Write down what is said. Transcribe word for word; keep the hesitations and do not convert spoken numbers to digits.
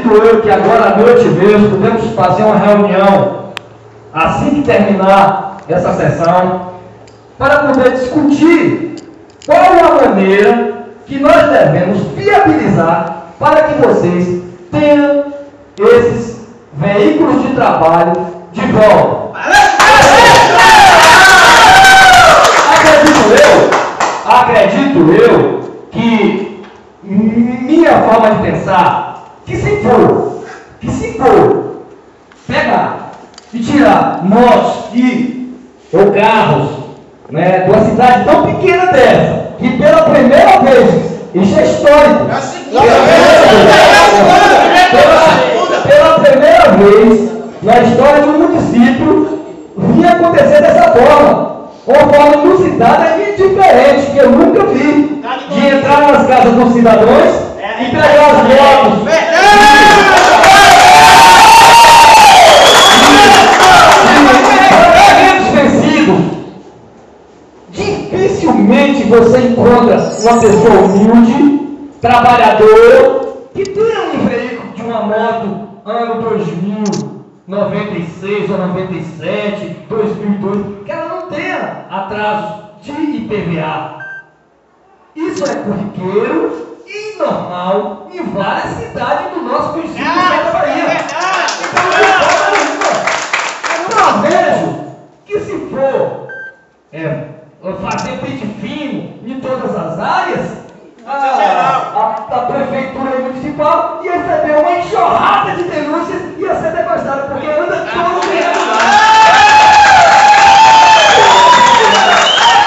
eu que agora à noite mesmo podemos fazer uma reunião assim que terminar essa sessão para poder discutir qual é a maneira que nós devemos viabilizar para que vocês tenham esses veículos de trabalho de volta. Acredito eu, acredito eu que minha forma de pensar, que se for, que se for pegar e tirar motos e ou carros, né, de uma cidade tão pequena dessa, que pela primeira vez, isso é histórico, pela, pela primeira vez na história do município vinha acontecer dessa forma, uma forma inusitada e diferente, que eu nunca vi, de entrar nas casas dos cidadãos e pegar as motos. Dificilmente você encontra uma pessoa humilde, trabalhadora, que tenha um veículo de uma moto ano dois mil, noventa e seis ou noventa e sete, dois mil e dois, que ela não tenha atraso de I P V A. Isso é corriqueiro e normal em várias cidades do nosso município de Santa Maria. Então eu vejo que se for é, fazer pente fino em todas as áreas, a, a, a prefeitura municipal ia receber uma enxurrada de denúncias e ia ser devastada, porque anda todo